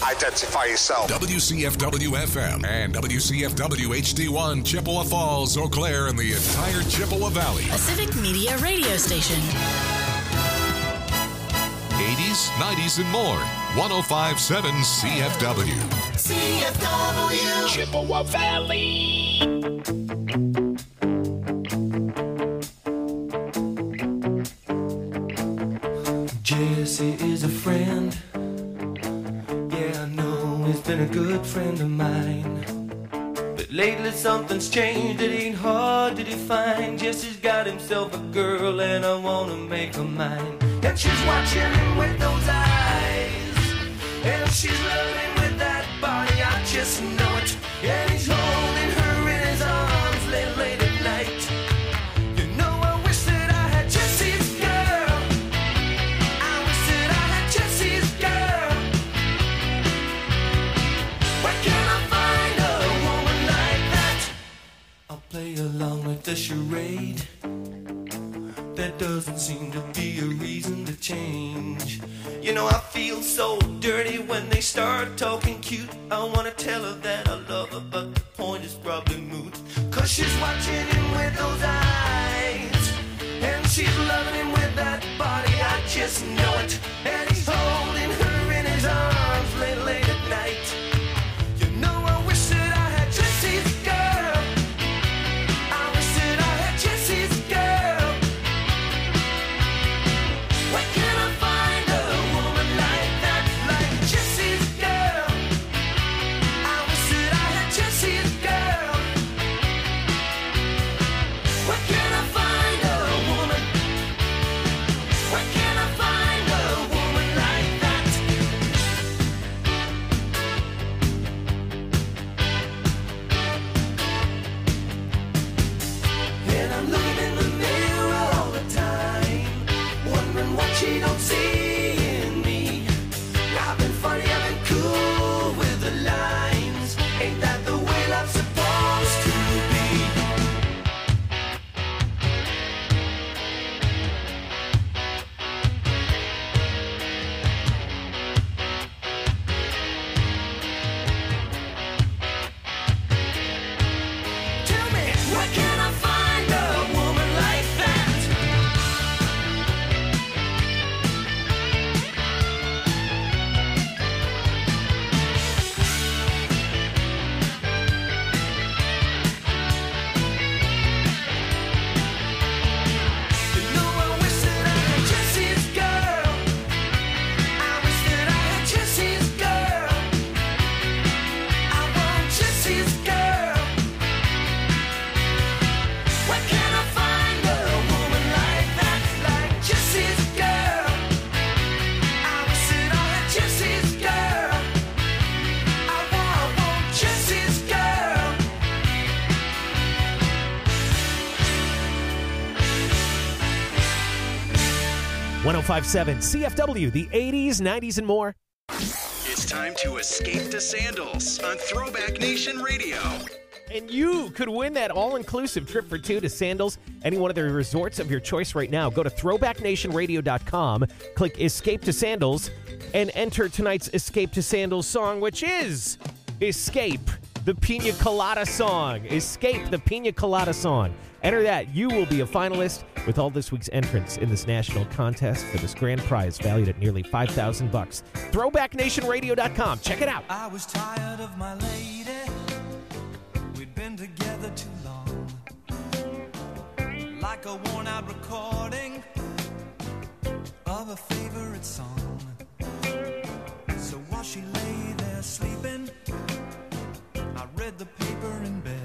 Identify yourself. WCFW-FM and WCFW-HD1, Chippewa Falls, Eau Claire, and the entire Chippewa Valley. A Civic Media radio station. 80s, 90s, and more. 105.7 CFW. CFW. Chippewa Valley. Jesse is a friend. Yeah, I know he's been a good friend of mine. But lately something's changed, it ain't hard to define. Jesse's got himself a girl and I wanna make her mine. And she's watching him with those eyes, and she's loving with that body, I just know it. And he's holding her in his arms late at night. You know, I wish that I had Jesse's girl. I wish that I had Jesse's girl. Where can I find a woman like that? I'll play along with the charade. There doesn't seem to be a reason to change. You know, I feel so dirty when they start talking cute. I wanna tell her that I love her, but the point is probably moot. Cause she's watching him with those eyes, and she's loving him with that body, I just know it. And he's holding her in his arms late at night. You know, I wish that I had Jesse's girl. I wish that I had Jesse's girl. Where can I find a woman like that, like Jesse's girl? I wish that I had Jesse's girl. Where can I find a woman? Where can I find a woman like that? And I'm looking in the mirror all the time, wondering what she don't see in me. I've been funny, I've been cool with the lines. Ain't that the way love's supposed to be? Tell me, where can I find a woman like that? You know, I wish that I had Jesse's girl. I wish that I had Jesse's girl. I want Jesse's girl. Where can I find a woman like that, like Jesse's girl? I wish that I had Jesse's girl. I want Jesse's girl. 105.7 CFW, the 80s, 90s, and more. It's time to escape to Sandals on Throwback Nation Radio. And you could win that all-inclusive trip for two to Sandals, any one of the resorts of your choice right now. Go to throwbacknationradio.com, click Escape to Sandals, and enter tonight's Escape to Sandals song, which is Escape, the Pina Colada song. Escape, the Pina Colada song. Enter that. You will be a finalist with all this week's entrants in this national contest for this grand prize valued at nearly $5,000. Throwbacknationradio.com. Check it out. I was tired of my lady. We'd been together too long. Like a worn out recording of a favorite song. So while she lay there sleeping, I read the paper in bed.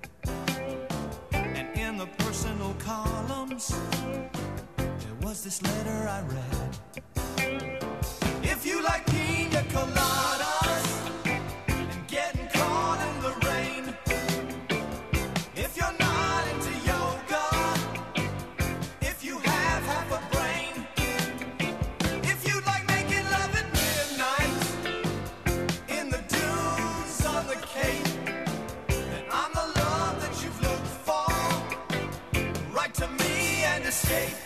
And in the personal columns, there was this letter I read. If you like pina coladas and getting caught in the rain, if you're not into yoga, if you have half a brain, if you like making love at midnight in the dunes on the Cape, then I'm the love that you've looked for. Write to me and escape.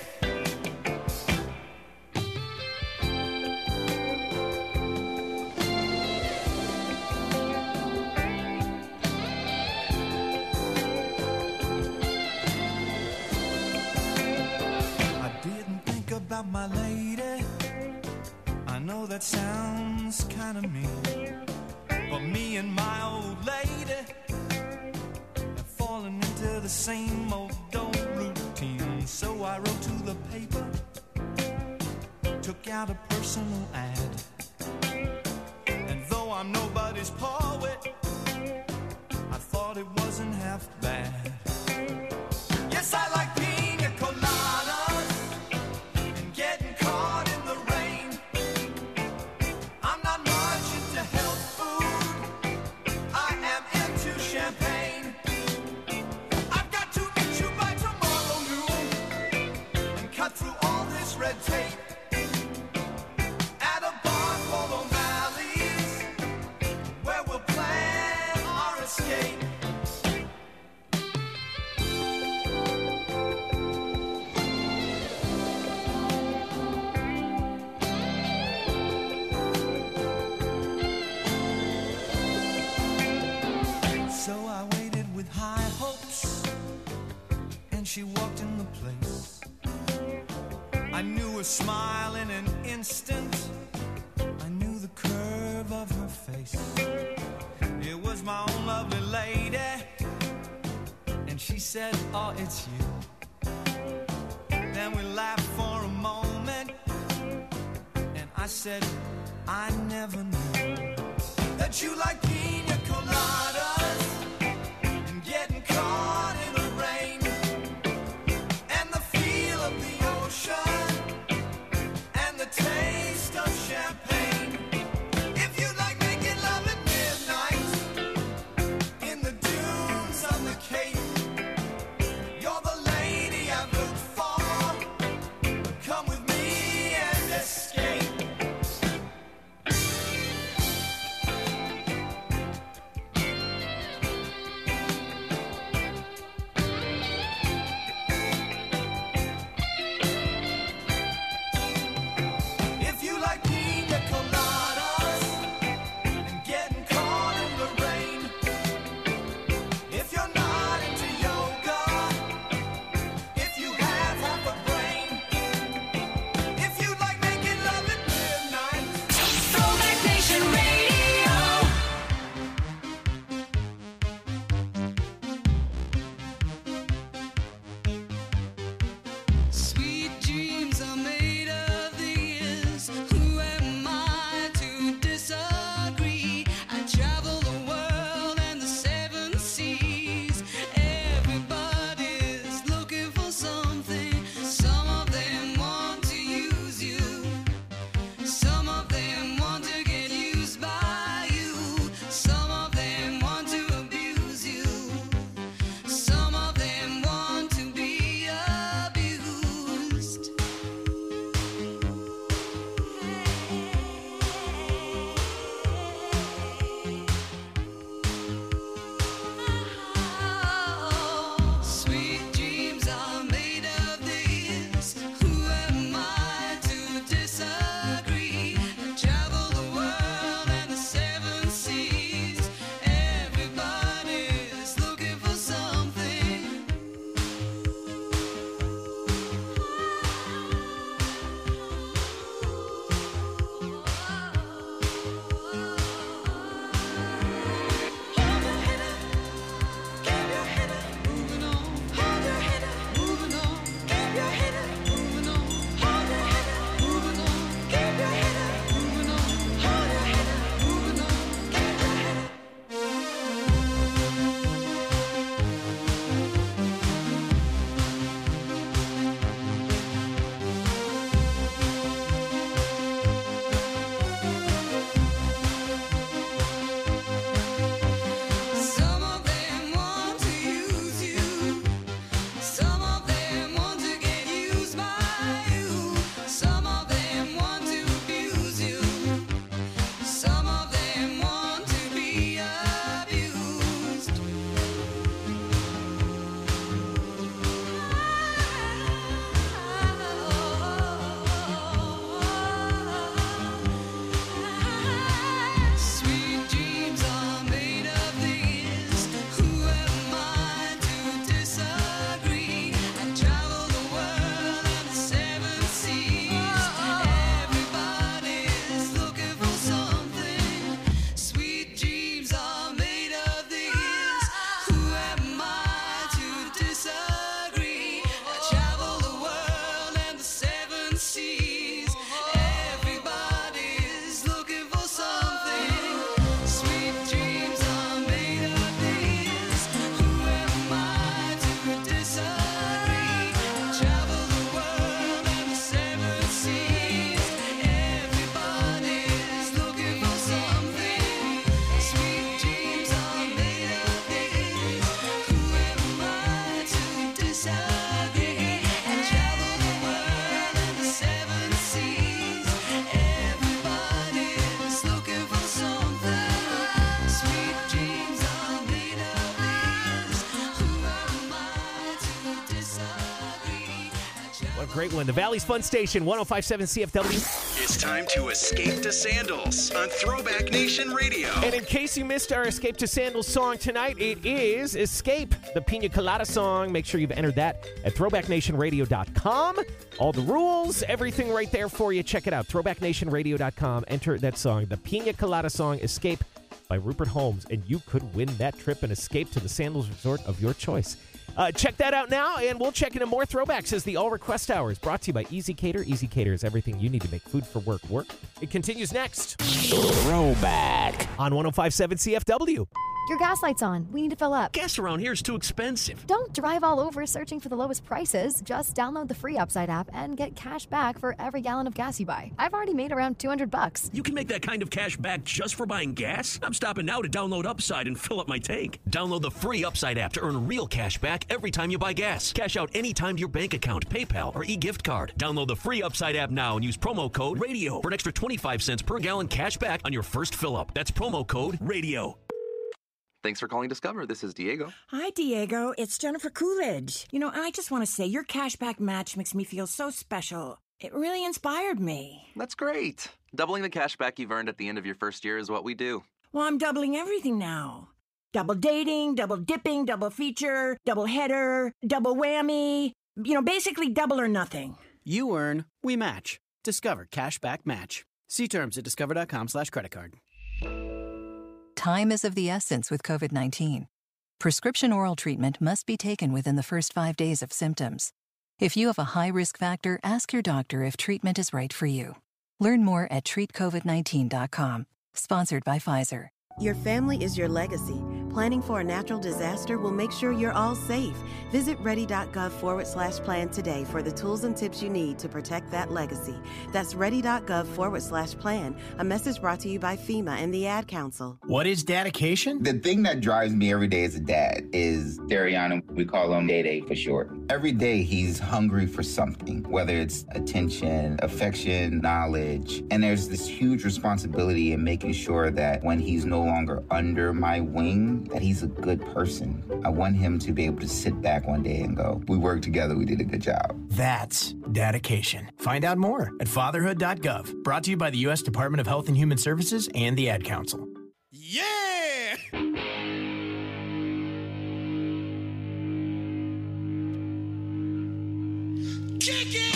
about my lady. I know that sounds kind of mean, but me and my old lady have fallen into the same old routine. So I wrote to the paper, took out a personal ad, and though I'm nobody's poet, I thought it wasn't half bad. Yes, I like pina coladas and getting caught in the rain. I'm not much into health food, I am into champagne. I've got to meet you by tomorrow noon and cut through all this red tape at a bar called O'Malley's, where we'll plan our escape. So I waited with high hopes, and she walked in the place. I knew her smile in an instant, I knew the curve of her face. It was my own lovely lady, and she said, oh, it's you. Then we laughed for a moment, and I said, I never knew that you like pina coladas and getting caught in the rain and the feel of the ocean and the taste of champagne. If you like making love at midnight in the dunes on the Cape, you're the lady I've looked for. Come with me and escape. What a great one. The Valley's Fun Station, 105.7 CFW. It's time to escape to Sandals on Throwback Nation Radio. And in case you missed our Escape to Sandals song tonight, it is Escape, the Pina Colada song. Make sure you've entered that at throwbacknationradio.com. All the rules, everything right there for you. Check it out, throwbacknationradio.com. Enter that song, the Pina Colada song, Escape by Rupert Holmes, and you could win that trip and escape to the Sandals resort of your choice. Check that out now, and we'll check into more throwbacks as the All Request Hour is brought to you by Easy Cater. Easy Cater is everything you need to make food for work work. It continues next. Throwback. On 105.7 CFW. Your gas light's on. We need to fill up. Gas around here is too expensive. Don't drive all over searching for the lowest prices. Just download the free Upside app and get cash back for every gallon of gas you buy. I've already made around $200. You can make that kind of cash back just for buying gas? I'm stopping now to download Upside and fill up my tank. Download the free Upside app to earn real cash back every time you buy gas. Cash out anytime to your bank account, PayPal, or e-gift card. Download the free Upside app now and use promo code RADIO for an extra 25 cents per gallon cash back on your first fill up. That's promo code RADIO. Thanks for calling Discover. This is Diego. Hi, Diego. It's Jennifer Coolidge. I just want to say your cashback match makes me feel so special. It really inspired me. That's great. Doubling the cash back you've earned at the end of your first year is what we do. Well, I'm doubling everything now. Double dating, double dipping, double feature, double header, double whammy. Basically double or nothing. You earn, we match. Discover Cashback Match. See terms at discover.com/creditcard. Time is of the essence with COVID-19. Prescription oral treatment must be taken within the first 5 days of symptoms. If you have a high risk factor, ask your doctor if treatment is right for you. Learn more at treatcovid19.com. Sponsored by Pfizer. Your family is your legacy. Planning for a natural disaster will make sure you're all safe. Visit ready.gov/plan today for the tools and tips you need to protect that legacy. That's ready.gov/plan. A message brought to you by FEMA and the Ad Council. What is dedication? The thing that drives me every day as a dad is Dariana. We call him Day-Day for short. Every day he's hungry for something, whether it's attention, affection, knowledge. And there's this huge responsibility in making sure that when he's no longer under my wing, that he's a good person. I want him to be able to sit back one day and go, we worked together, we did a good job. That's dedication. Find out more at fatherhood.gov. Brought to you by the U.S. Department of Health and Human Services and the Ad Council. Yeah! Kick it!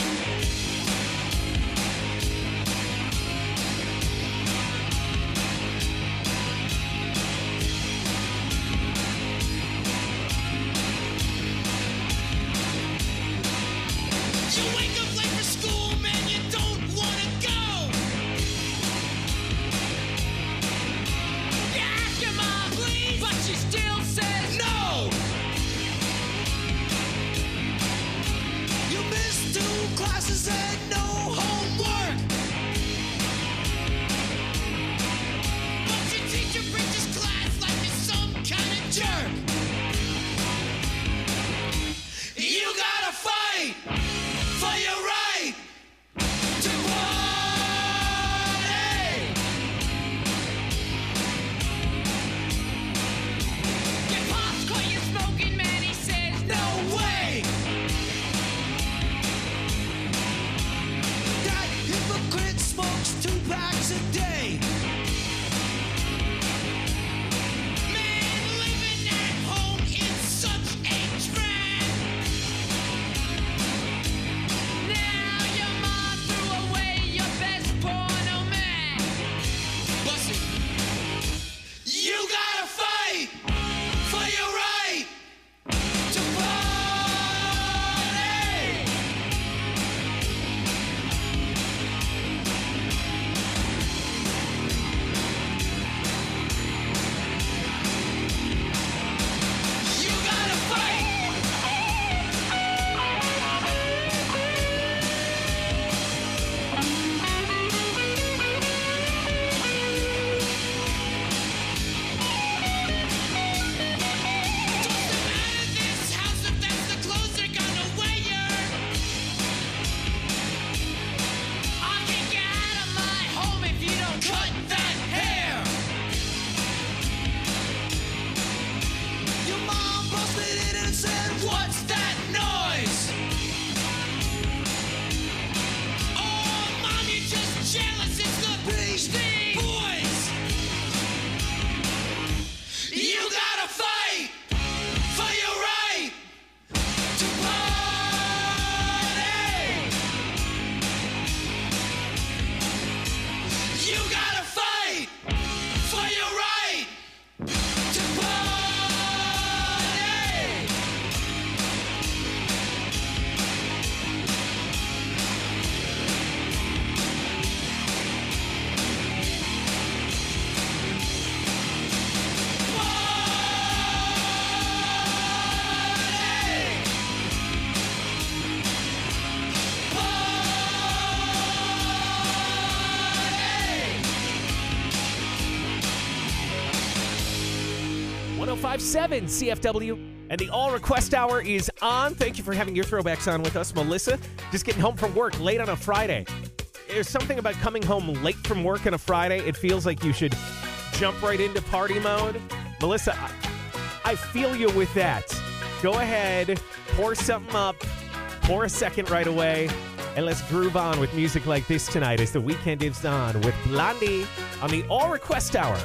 1057 CFW. And the All Request Hour is on. Thank you for having your throwbacks on with us. Melissa, just getting home from work late on a Friday. There's something about coming home late from work on a Friday. It feels like you should jump right into party mode. Melissa, I feel you with that. Go ahead, pour something up, pour a second right away, and let's groove on with music like this tonight as the weekend is on with Blondie on the All Request Hour.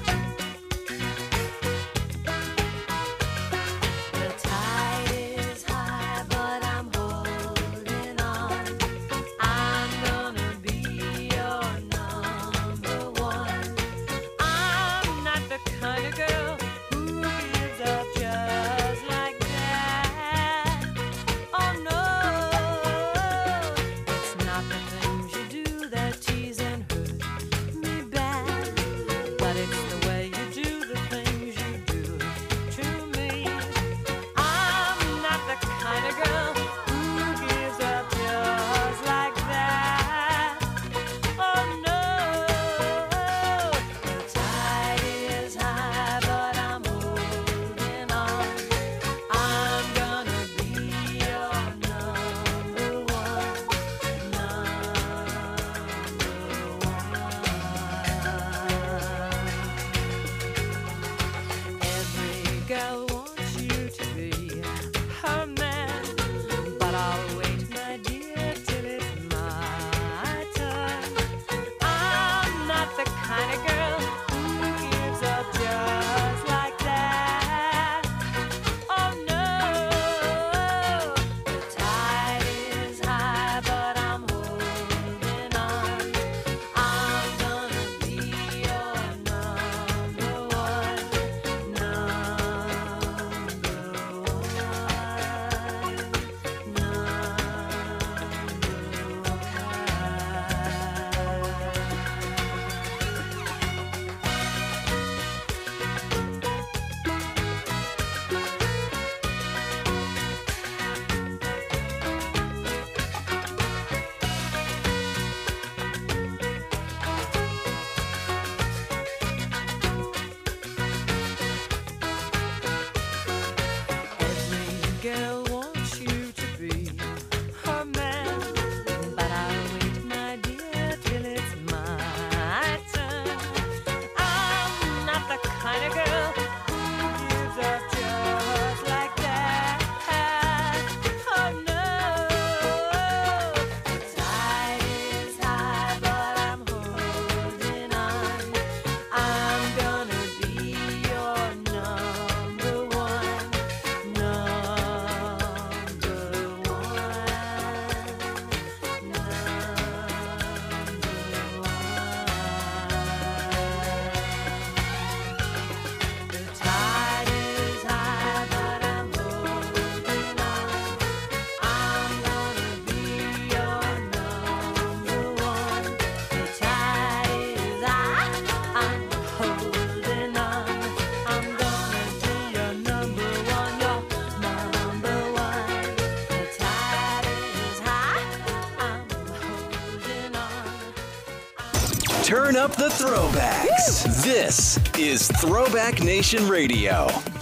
Turn up the throwbacks. Woo! This is Throwback Nation Radio.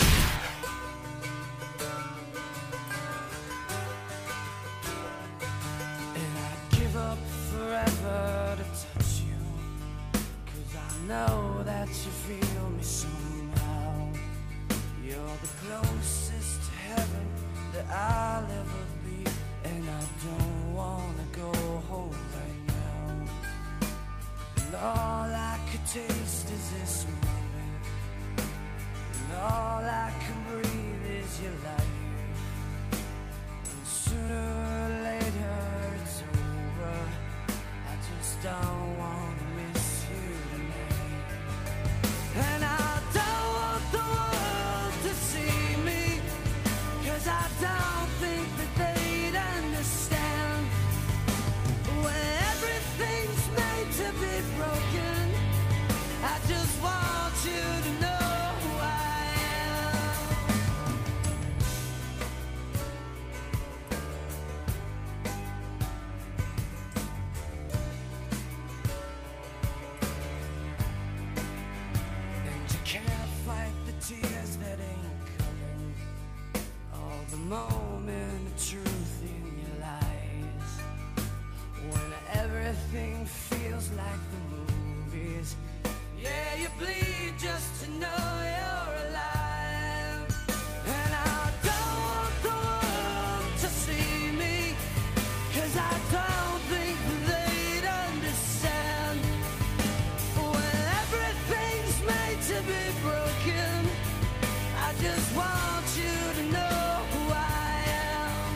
And I'd give up forever to touch you, 'cause I know that you feel me somehow. You're the closest to heaven that I'll ever be, and I don't wanna go home right now. And all I could taste is this moment, and all I can breathe is your light. And sooner or later it's over, I just don't want to miss you tonight. And I don't want the world to see me, 'cause I don't think that they'd understand just like the movies. Yeah, you bleed just to know you're alive. And I don't want the world to see me, 'cause I don't think they'd understand. When everything's made to be broken, I just want you to know who I am.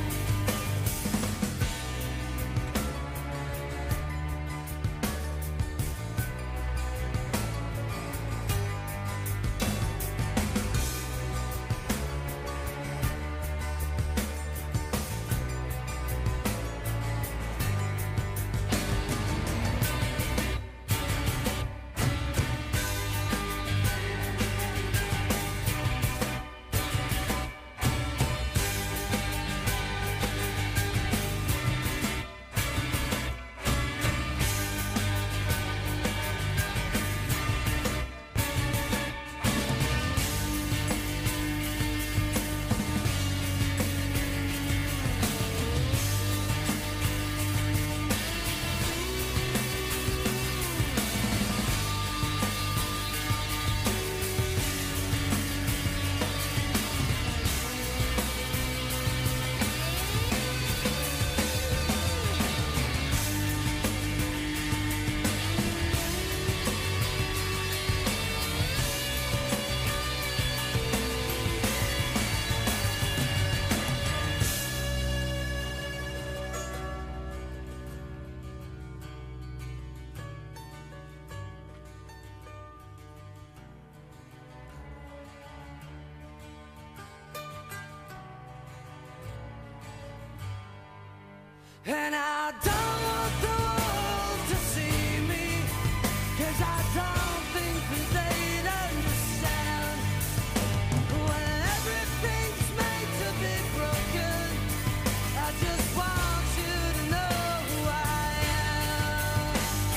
And I don't want the world to see me, 'cause I don't think that they'd understand. When everything's made to be broken, I just want you to know who I am.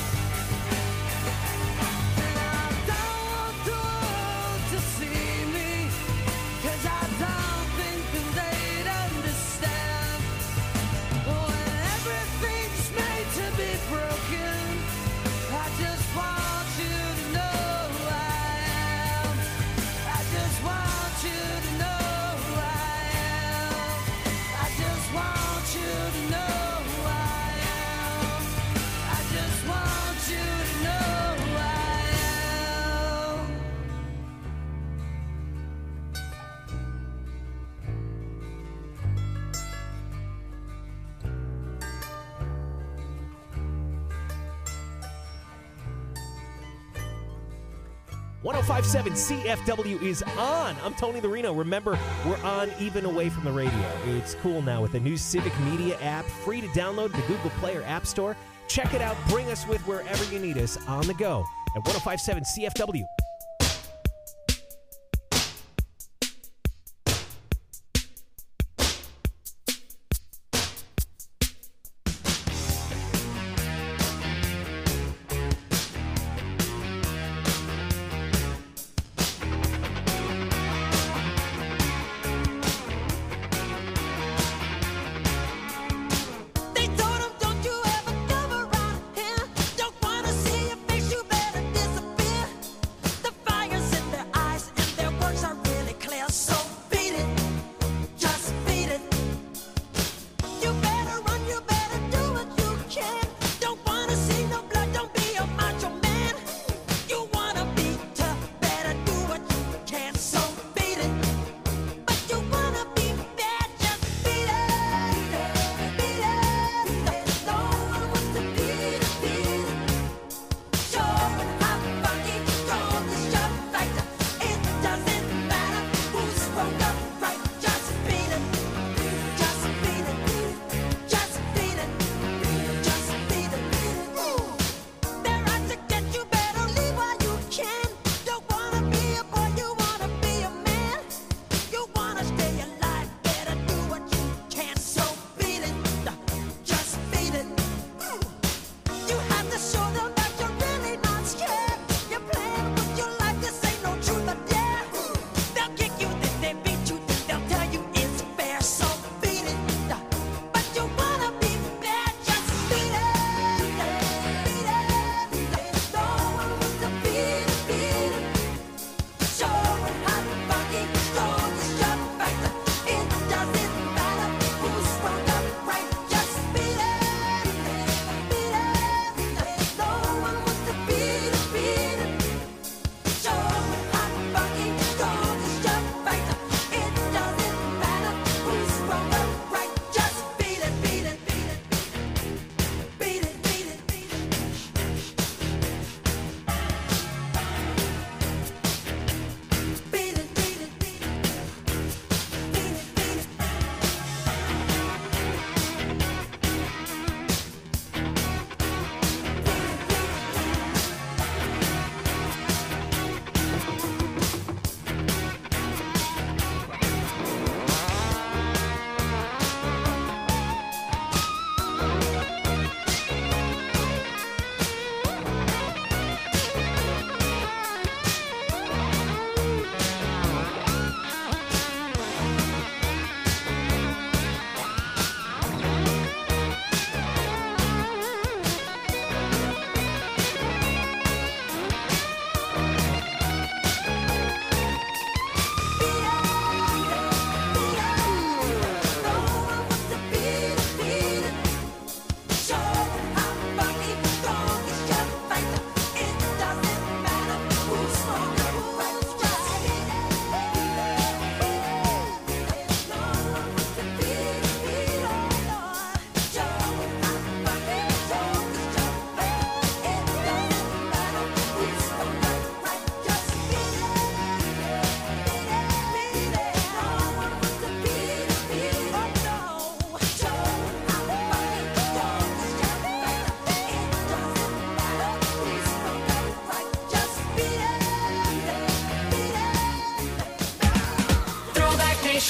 And I don't want the world to see me, 'cause I don't think that they'd understand. When everything's made to be broken, I just want you to know who I am. I just want you to know who I am. I just want you to know who I am. I just want you to know who I am. .1057 CFW is on. I'm Tony the Reno. Remember, we're on even away from the radio. It's cool now with the new Civic Media app, free to download the Google Play or App Store. Check it out. Bring us with wherever you need us on the go at 1057 CFW. They told him, don't you ever come around here. Don't wanna see your face, you better disappear.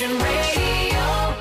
Nation Radio.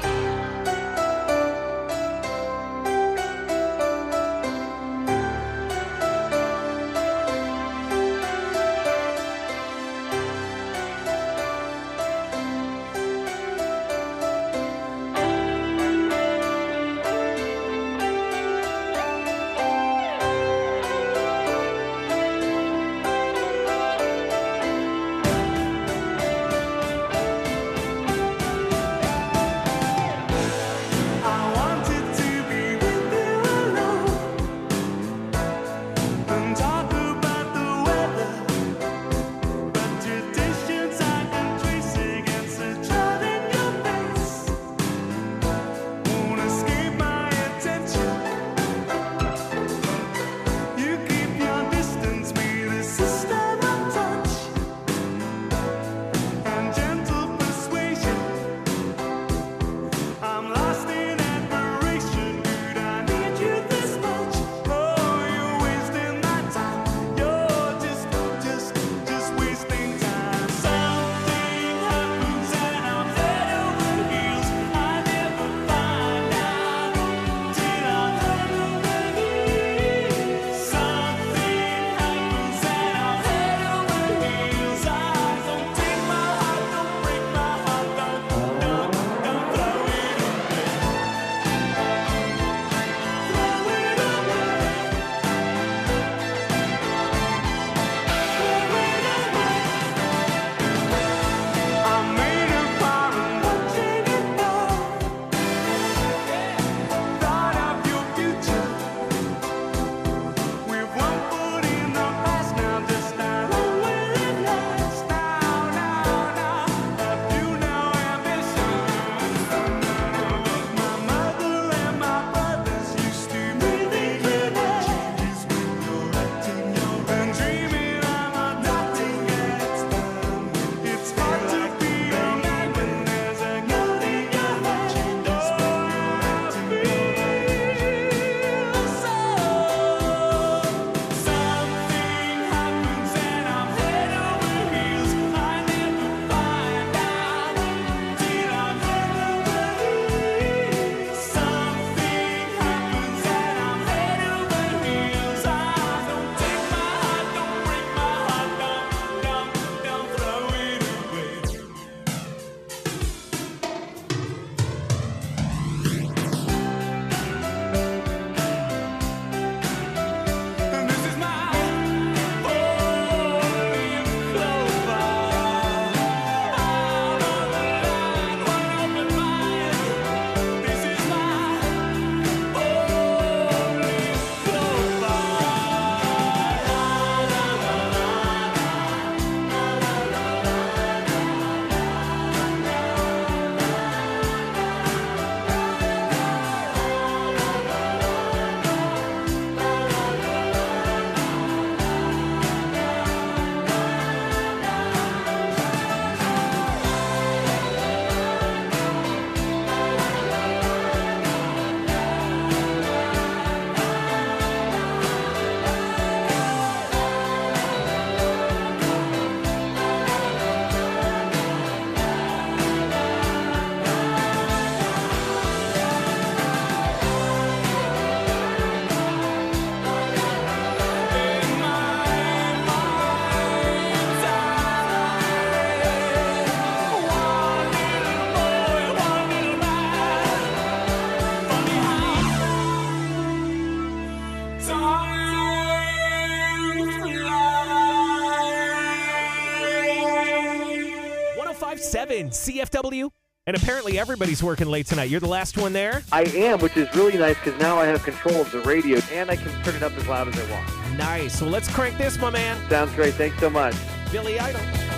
CFW, and apparently everybody's working late tonight. You're the last one there? I am, which is really nice because now I have control of the radio and I can turn it up as loud as I want. Nice. Well, let's crank this, my man. Sounds great. Thanks so much. Billy Idol.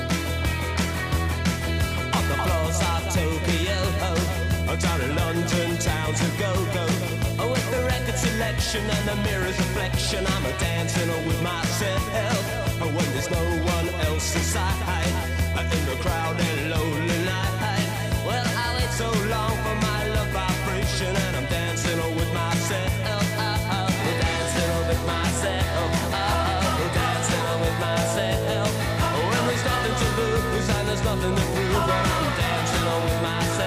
On the floors of Tokyo, down in London town to go. With the record selection and the mirror's reflection, I'm a dancing with myself. When there's no one else inside, in the crowd and lonely night. Well, I wait so long for my love vibration, and I'm dancing with myself. Dancing with myself. Dancing with myself. When there's nothing to lose and there's nothing to prove, but I'm dancing with myself.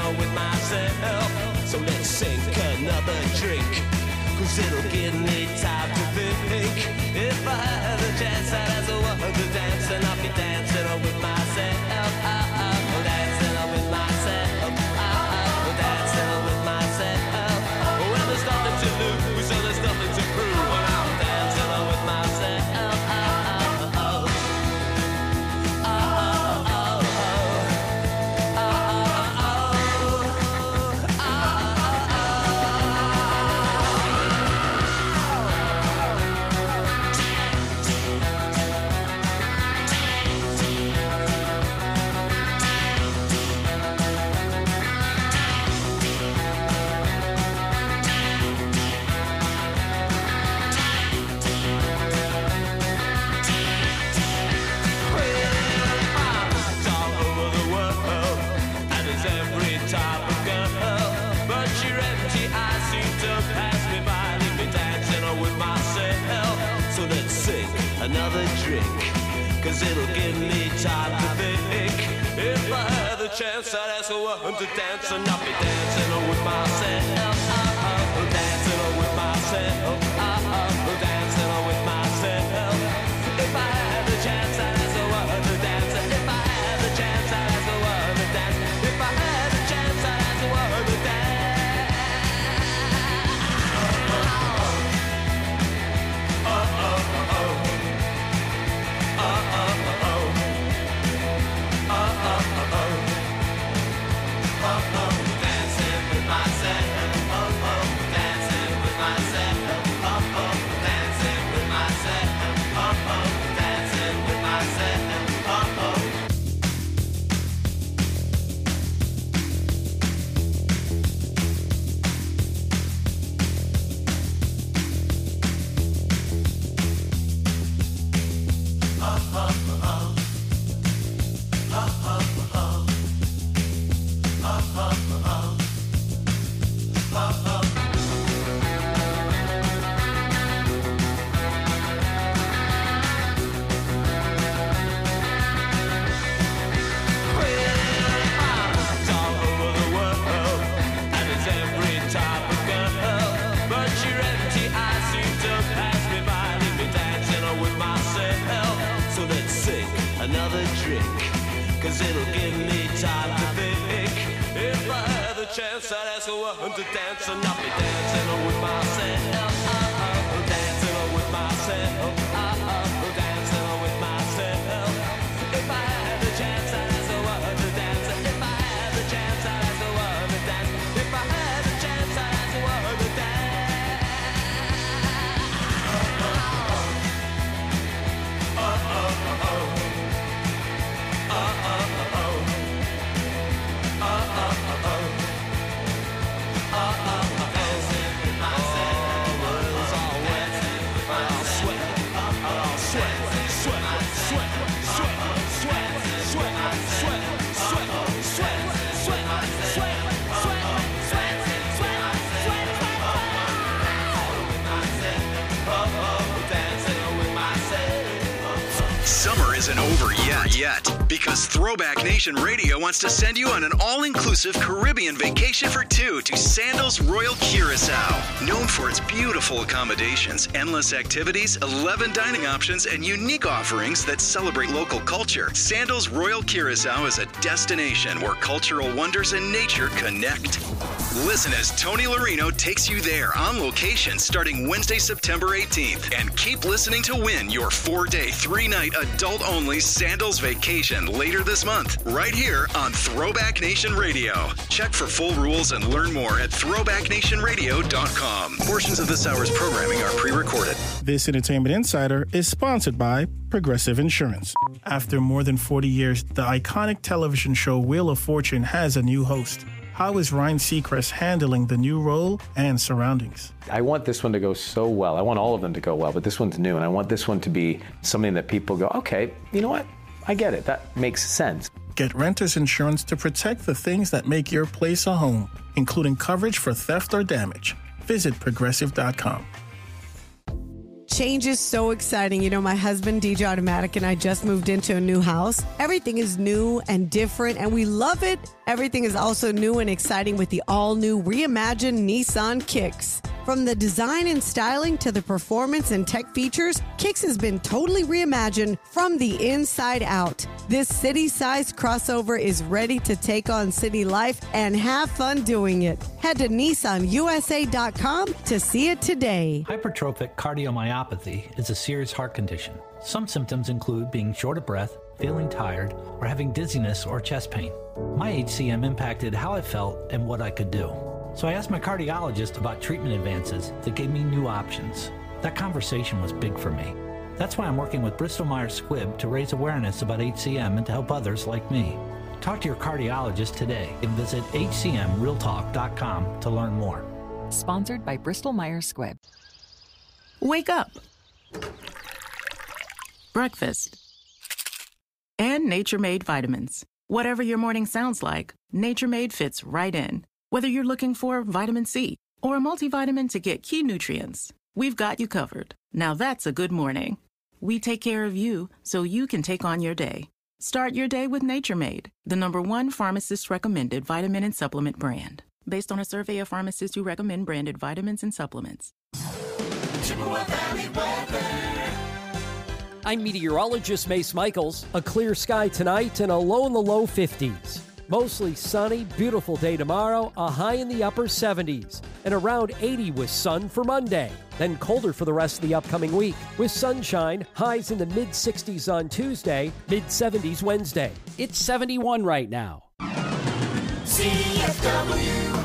dancing with myself. So let's sink another drink, 'cause it'll give me time to think. If I had a chance, I'd ask a woman to dance, and I'll be dancing with myself. Dancing with myself. Dancing with myself. Well, there's nothing to lose, so there's nothing to prove, and I'm dancing with myself. Another drink, 'cause it'll give me time to think. If I had the chance, I'd ask a woman to dance, and I'll be dancing with myself. Dancing with myself. Dancing with myself. If I had the chance, I'd ask a woman to dance. If I had the chance, I'd ask a woman to dance. If I had the chance, I'd ask a woman to dance. Dancing with myself. Dancing with myself. Dancing with myself. Dancing with myself. Another drink, 'cause it'll give me time to think. If I had the chance, I'd ask a woman to dance, and I'll be dancing with myself. Dancing with myself. Dancing with myself. If I had the chance, I'd ask a woman to dance. If I had the chance, I'd ask a woman to dance. If I had the chance, I'd ask a woman to dance. Summer isn't over yet, because Throwback Nation Radio wants to send you on an all-inclusive Caribbean vacation for two to Sandals Royal Curacao. Known for its beautiful accommodations, endless activities, 11 dining options, and unique offerings that celebrate local culture, Sandals Royal Curacao is a destination where cultural wonders and nature connect. Listen as Tony Larino takes you there on location starting Wednesday, September 18th. And keep listening to win your 4-day, 3-night adult-only Sandals vacation later this month, right here on Throwback Nation Radio. Check for full rules and learn more at throwbacknationradio.com. Portions of this hour's programming are pre-recorded. This Entertainment Insider is sponsored by Progressive Insurance. After more than 40 years, the iconic television show Wheel of Fortune has a new host. How is Ryan Seacrest handling the new role and surroundings? I want this one to go so well. I want all of them to go well, but this one's new, and I want this one to be something that people go, okay, you know what? I get it. That makes sense. Get renter's insurance to protect the things that make your place a home, including coverage for theft or damage. Visit Progressive.com. Change is so exciting. You know, my husband, DJ Automatic, and I just moved into a new house. Everything is new and different, and we love it. Everything is also new and exciting with the all-new reimagined Nissan Kicks. From the design and styling to the performance and tech features, Kicks has been totally reimagined from the inside out. This city-sized crossover is ready to take on city life and have fun doing it. Head to NissanUSA.com to see it today. Hypertrophic cardiomyopathy is a serious heart condition. Some symptoms include being short of breath, feeling tired, or having dizziness or chest pain. My HCM impacted how I felt and what I could do. So I asked my cardiologist about treatment advances that gave me new options. That conversation was big for me. That's why I'm working with Bristol Myers Squibb to raise awareness about HCM and to help others like me. Talk to your cardiologist today and visit hcmrealtalk.com to learn more. Sponsored by Bristol Myers Squibb. Wake up. Breakfast. And Nature Made vitamins. Whatever your morning sounds like, Nature Made fits right in. Whether you're looking for vitamin C or a multivitamin to get key nutrients, we've got you covered. Now that's a good morning. We take care of you so you can take on your day. Start your day with Nature Made, the #1 pharmacist-recommended vitamin and supplement brand. Based on a survey of pharmacists who recommend branded vitamins and supplements. Chippewa Valley weather. I'm meteorologist Mace Michaels. A clear sky tonight and a low in the low 50s. Mostly sunny, beautiful day tomorrow, a high in the upper 70s, and around 80 with sun for Monday. Then colder for the rest of the upcoming week. With sunshine, highs in the mid-60s on Tuesday, mid-70s Wednesday. It's 71 right now. CFW.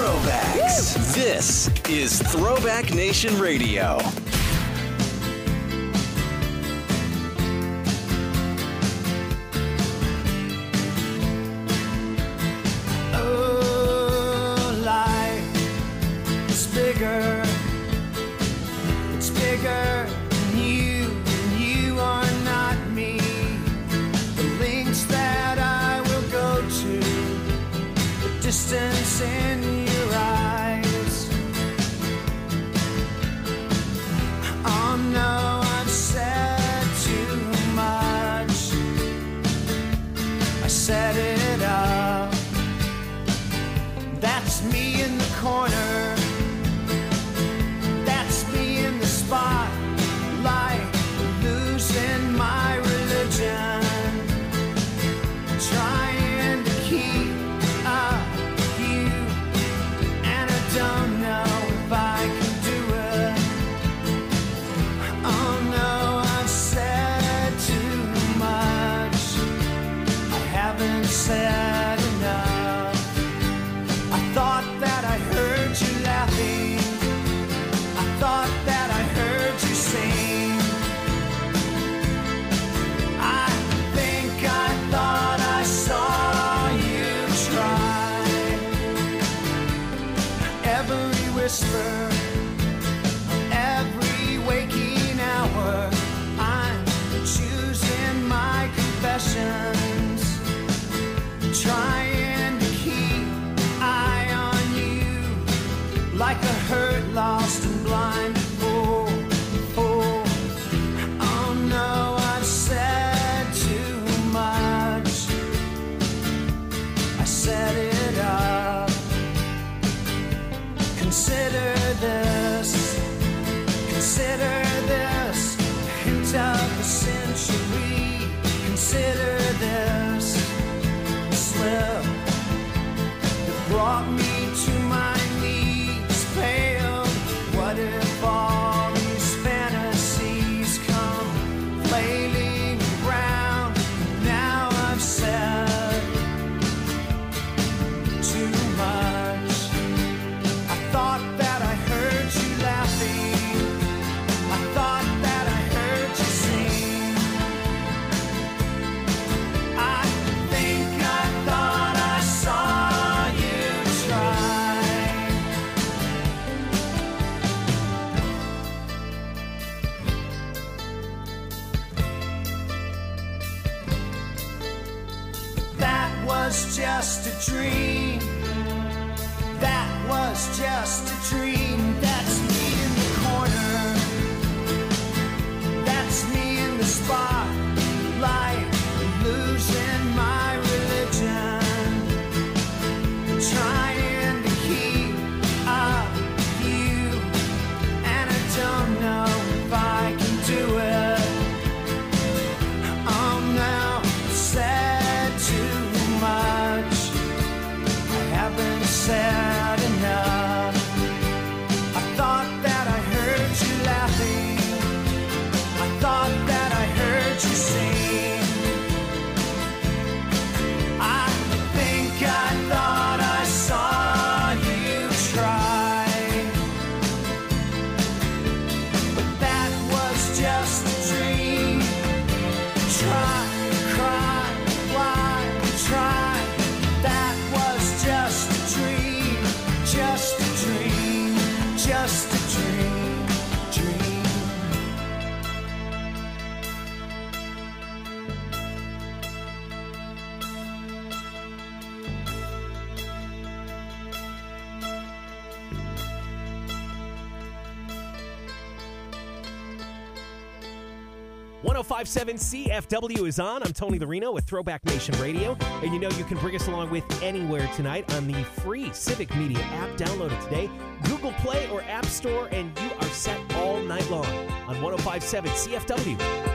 Throwbacks. This is Throwback Nation Radio. Oh, life is bigger. It's bigger than you are not me. The links that I will go to, the distance in your eyes. Oh no, I've said too much. I set it up. That's me in the corner. That's me in the spotlight, losing my religion, trying to keep up with you, and I don't know if I can do it. Oh no, I've said too much. I haven't said enough. I thought that I heard you laughing. I thought that I heard you sing. I think I thought I saw you try. Every whisper, every waking hour, I'm choosing my confessions, trying to keep eye on you, like a hurt, lost and blind. Oh, oh, oh no, I've said too much. I set it up. Consider this, a hint of the century. Consider this, a slip that brought me to my knees, pale. What if all these fantasies come flailing around? Now I've said too much. I thought that I heard you laughing. I thought that I heard you sing. I think I thought I saw you try. That was just a dream. That was just a dream. That's me in the corner. That's me in the spotlight, losing my religion, trying to keep up with you, and I don't know if I can do it. Oh no, I've said too much. I haven't said enough. I thought that I heard you laughing. I thought that I heard you sing. I think I thought I saw you try. But that was just a dream. Try, cry, why try? That was just a dream, just a dream, just a dream, dream. .5.7 CFW is on. I'm Tony Larino with Throwback Nation Radio. And you know you can bring us along with anywhere tonight on the free Civic Media app. Download it today. Google Play or App Store, and you are set all night long on 105.7 CFW.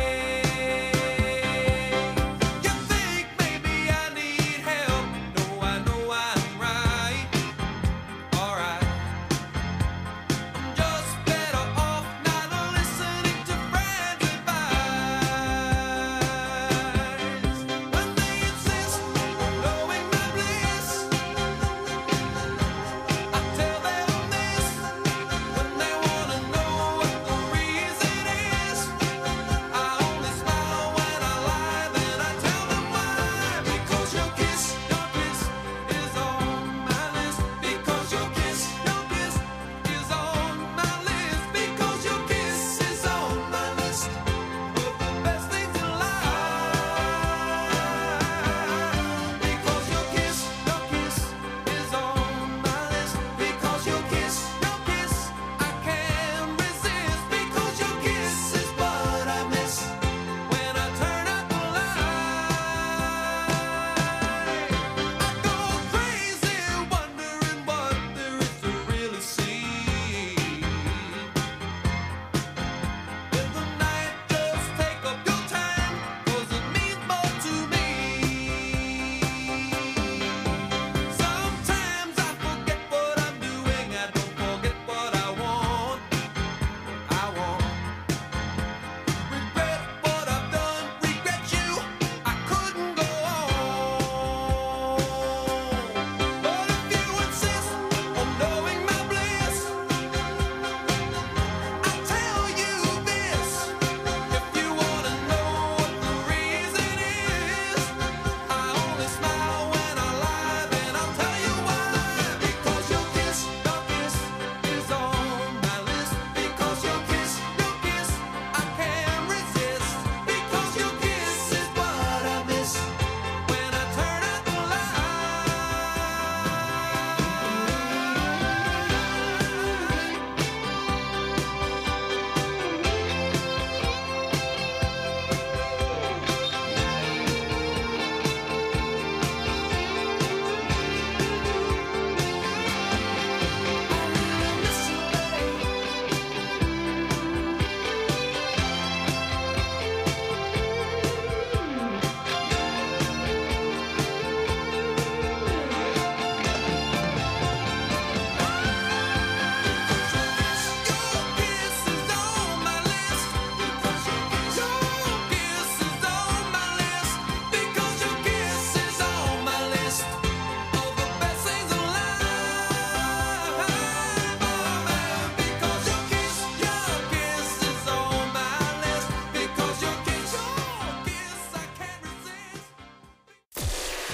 I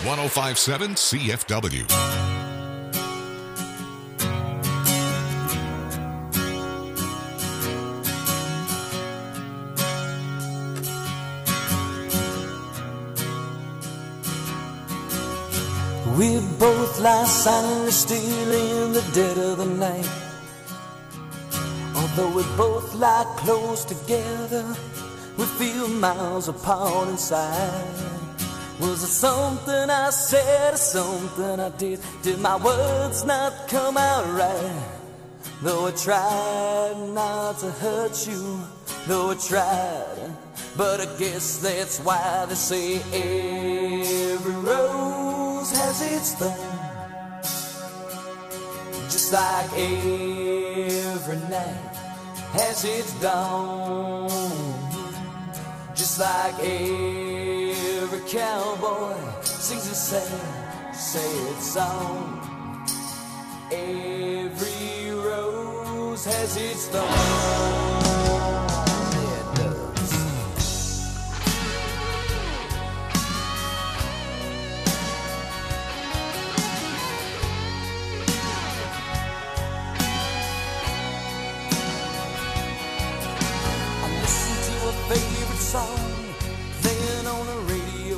1057 CFW. We both lie silently still in the dead of the night. Although we both lie close together, we feel miles apart inside. Was it something I said or something I did? Did my words not come out right? Though I tried not to hurt you, though I tried, but I guess that's why they say every rose has its thorn, just like every night has its dawn, just like every cowboy sings a sad song. Every rose has its thorn. Favorite song playing on the radio.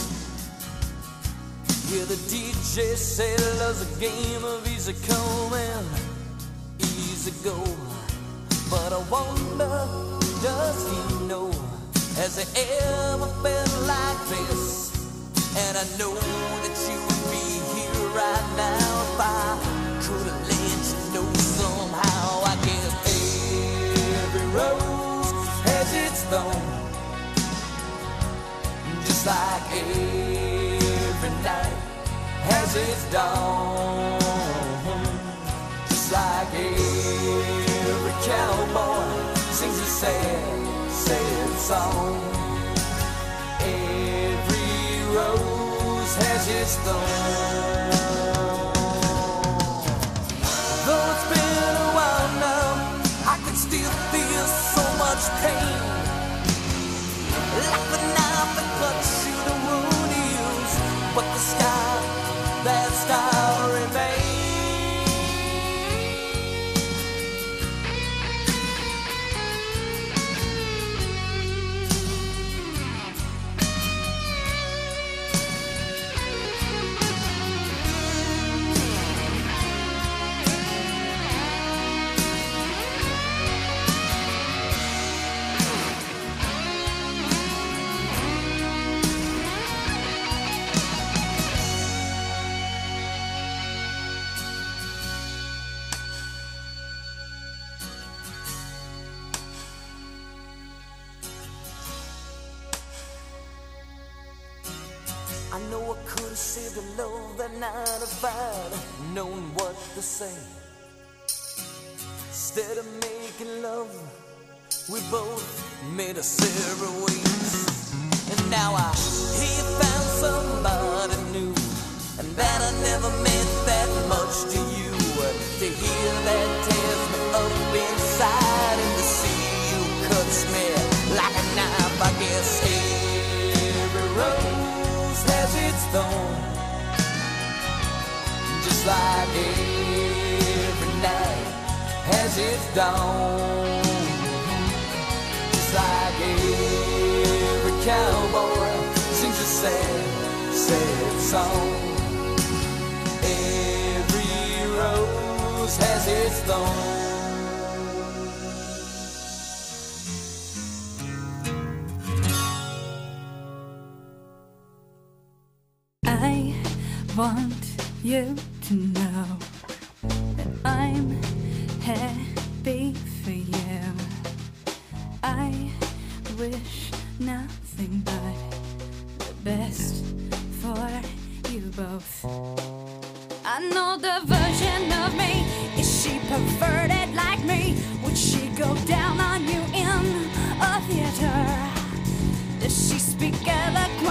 Yeah, the DJ said love's a game of easy come and easy go. But I wonder, does he know? Has he ever felt like this? And I know that you would be here right now if I could have let you know somehow. I guess every rose has its thorn, just like every night has its dawn, just like every cowboy sings a sad song. Every rose has its thorn. Though it's been a while now, I can still feel so much pain, like the knife that cuts you the wound heals, but the scar, that scar remains. I know I could have saved the love that night if I'd known what to say. Instead of making love, we both made us separate ways. And now I hear you found somebody new, and that I never meant that much to you. To hear that tears me up inside, and to see you cuts me like a knife. I guess every rose has its thorn, just like every night has its dawn, just like every cowboy sings a sad song. Every rose has its thorn. I want you to know that I'm happy for you. I wish nothing but the best for you both. I know the version of me. Is she perverted like me? Would she go down on you in a theater? Does she speak eloquent?